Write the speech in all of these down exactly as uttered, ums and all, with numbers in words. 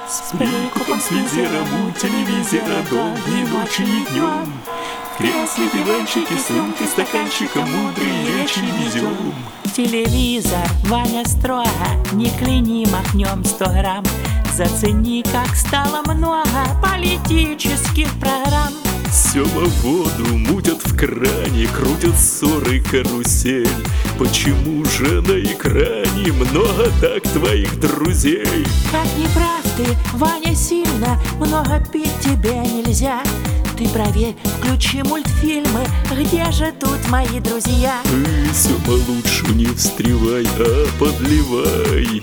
С перекупом, с визиром у телевизора долгие ночи и днем. В кресле диванчики с рюмкой, стаканчиком мудрые речи везем. Телевизор, Ваня, строго, не кляни, махнем сто грамм. Зацени, как стало много политических программ. Сема воду мутят в кране, крутят ссоры карусель. Почему же на экране много так твоих друзей? Как не прав ты, Ваня, сильно, много пить тебе нельзя. Ты проверь, включи мультфильмы, где же тут мои друзья? Ты, Сема, лучше не встревай, а подливай.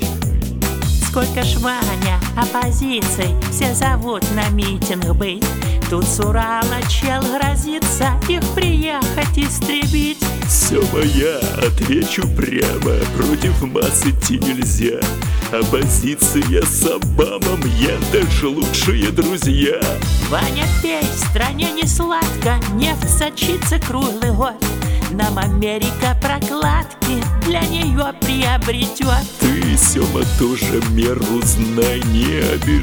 Сколько ж, Ваня, оппозиций, все зовут на митинг быть. Тут с Урала чел грозится их приехать истребить. Сема, я отвечу прямо, против масс идти нельзя. Оппозиция с Обамом, Яндеш лучшие друзья. Ваня, пей, в стране не сладко, нефть сочится круглый год. Нам Америка прокладки для нее приобретет. Ты, Сема, тоже меру знай, не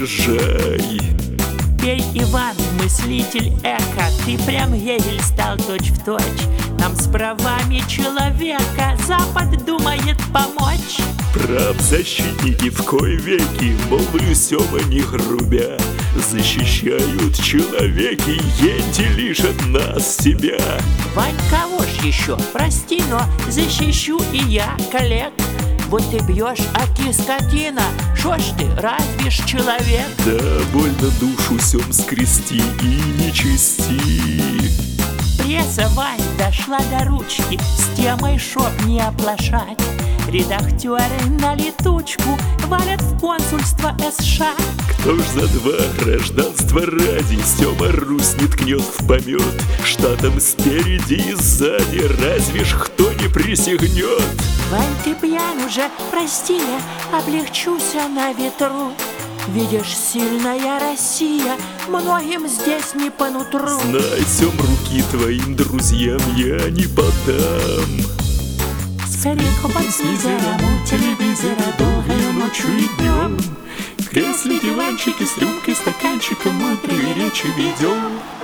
обижай. Пей, Иван, мыслитель эко, ты прям Гегель стал точь-в-точь. Нам с правами человека Запад думает помочь. Правозащитники в кои веки, мол, вы, Сема, не грубя, защищают человеки, енти лишат нас себя. Вань, кого ж еще? Прости, но защищу и я коллег. Вот ты бьешь, аки скотина, шо ж ты, разве ж человек? Да, больно душу сем скрести и не чести. Пресса, Вань, дошла до ручки с темой, шоп не оплошать. Редактеры на летучку валят в консульство США. Кто ж за два гражданства ради Сема Русь не ткнет в помет? Штатам спереди и сзади разве ж кто не присягнет? Вань, ты пьян уже, прости, я облегчуся на ветру. Видишь, сильная Россия многим здесь не по нутру. Знай, Сем, руки твоим друзьям я не подам. С перекупом, с визиром у телевизора долгою ночью и днем. В кресле диванчики с рюмкой, стаканчиком мудрые речи ведем.